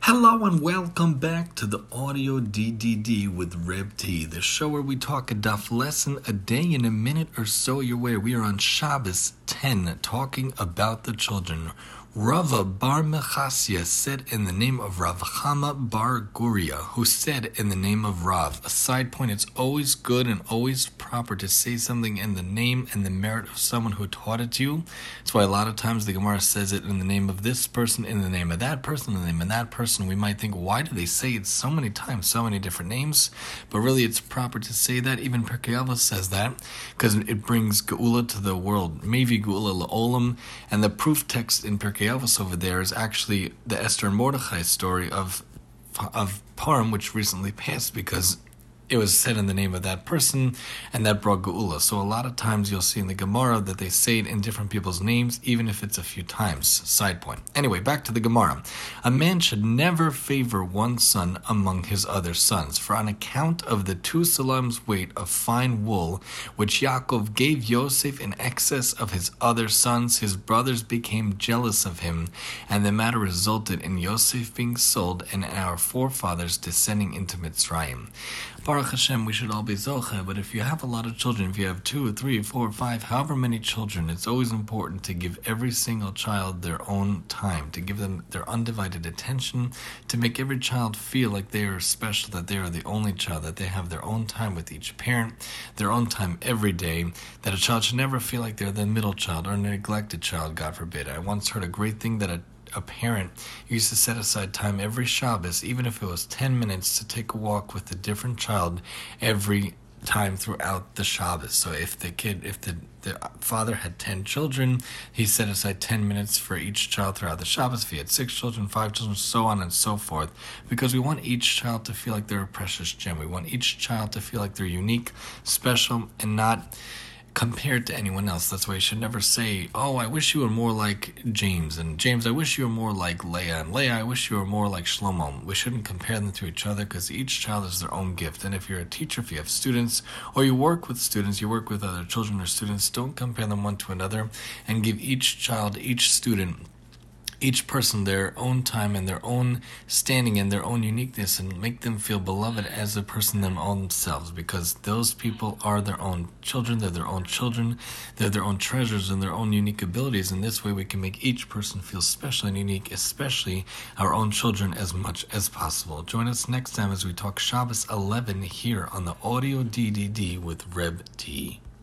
Hello and welcome back to the Audio DDD with Reb T, the show where we talk a daf lesson a day in a minute or so your way. We are on Shabbos 10, talking about the children. Rava bar Mechasya said in the name of Rav Chama bar Guria, who said in the name of Rav. A side point, it's always good and always proper to say something in the name and the merit of someone who taught it to you. That's why a lot of times the Gemara says it in the name of this person, in the name of that person, in the name of that person. We might think, why do they say it so many times, so many different names? But really it's proper to say that. Even Pirkei Avos says that, because it brings Geula to the world. Mevi Geula La'olam, and the proof text in Pirkei Avos over there is actually the Esther and Mordechai story of Purim, which recently passed because it was said in the name of that person, and that brought Geula. So a lot of times you'll see in the Gemara that they say it in different people's names, even if it's a few times. Side point. Anyway, back to the Gemara. A man should never favor one son among his other sons, for on account of the 2 salams weight of fine wool, which Yaakov gave Yosef in excess of his other sons, his brothers became jealous of him, and the matter resulted in Yosef being sold and our forefathers descending into Mitzrayim. Baruch Hashem, we should all be zocheh, but if you have a lot of children, if you have 2, 3, 4, 5, however many children, it's always important to give every single child their own time, to give them their undivided attention, to make every child feel like they are special, that they are the only child, that they have their own time with each parent, their own time every day, that a child should never feel like they're the middle child or a neglected child, God forbid. I once heard a great thing that a parent used to set aside time every Shabbos, even if it was 10 minutes, to take a walk with a different child every time throughout the Shabbos. So if the father had 10 children, he set aside 10 minutes for each child throughout the Shabbos. If he had 6 children, 5 children, so on and so forth, because we want each child to feel like they're a precious gem. We want each child to feel like they're unique, special, and not compared to anyone else. That's why you should never say, oh, I wish you were more like James, and James, I wish you were more like Leah, and Leah, I wish you were more like Shlomo. We shouldn't compare them to each other, because each child is their own gift. And if you're a teacher, if you have students, or you work with students, you work with other children or students, don't compare them one to another, and give each child, each student, each person their own time and their own standing and their own uniqueness, and make them feel beloved as a person themselves, because those people are their own children, they're their own treasures and their own unique abilities. And this way we can make each person feel special and unique, especially our own children, as much as possible. Join us next time as we talk Shabbos 11 here on the Audio DDD with Reb T.